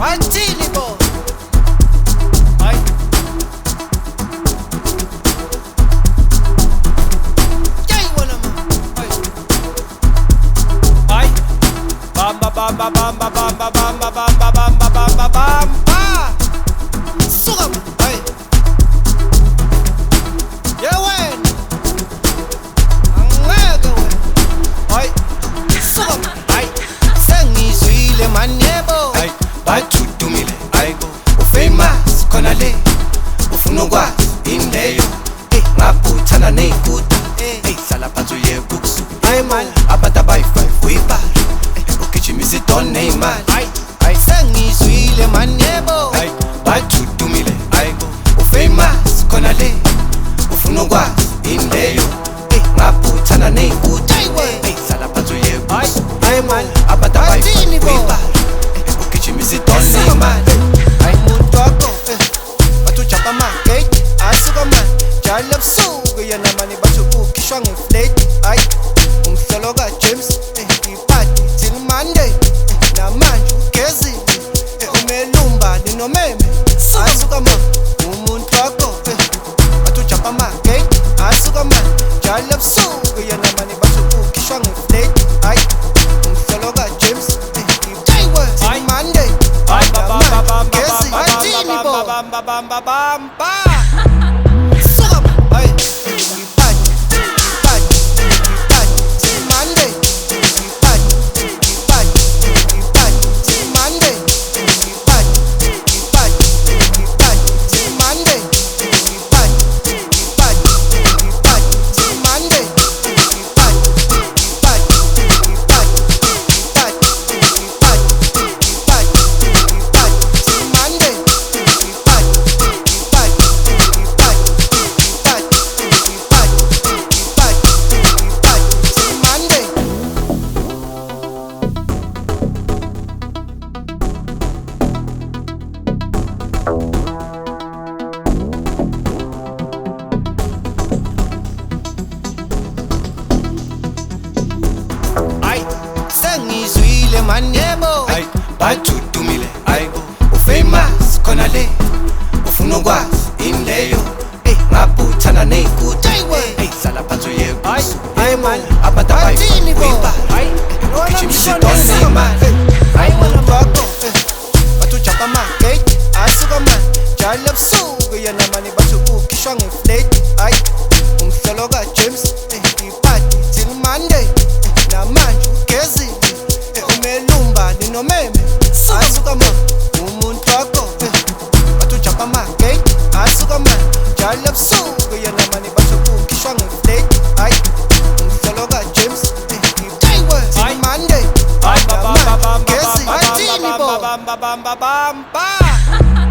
Athini bo. Hayi. Yayibona ma. Hayi. Bamba bamba bamba bamba bamba bamba bamba bamba bamba. Suka ma. Hayi. Yeah wena. Angeke wena. Hayi. Suka ma. Hayi. Sengizwile man yebo. Hayi, bathudumile hayibo ufamous khona le ufuna ukwazi inleyo ngaphuthana ney'kuta hlala phansi uyebukusu Hayi man. abantu abayi-5 uyibala ugijimisa idon ney'mali Hayi. Hayi sengizwile man yebo. hayi bathudumile hayibo ufamous khona le ufuna ukwazi inleyo ngaphuthana ney'kuta hlala phansi uyebukusu Hayi man. abantu Athini abayi-5 bo. uyibala ugijimisa idon ney'mali Hayi muntu wakho bathi ujapa amagate asuka mani njalo ebusuku yena mani bathi ukhishwa ngeflate. Hayi umhlolo kaJames ipati till Monday namanje ugezile umelumba ninomeme asuka mani umuntu wakho bathi ujapa amagate asuka mani njalo ebusuku yena mani bathi ukhishwa ngeflate. Hayi umhlolo kaJames till Monday namanje ugezile athini bo. Bamba bamba bamba. Suka ma. Hayi. Ipati, ipati, ipati, till Monday. Ipati, ipati, ipati, till Monday. Ipati, ipati, ipati, till Monday. Ipati, ipati, ipati, till Monday. Ipati, ipati, ipati, ipati, ipati, ipati, ipati, till Monday. Hayi sengizwile man yebo. hayi bathudumile hayibo ufamous khona le ufuna ukwazi inleyo ngaphuthana ney'kuta hlala phansi uyebukusu Hayi man. abantu Athini bo. abayi-5 Hayi ugijimisa idon ney'mali hayi muntu wakho bathi ujapa amagate asuka mani njalo ebusuku yena mani bathi ukhishwa ngeflate. Hayi umhlolo kaJames ipati till Monday namanje ugezile umelumba ninomeme asuka mani umuntu wakho bathi ujapa amagate asuka mani njalo ebusuku yena mani bathi ukhishwa ngeflate. Hayi umhlolo kaJames till Monday namanje ugezile athini bo. Bamba bamba bamba.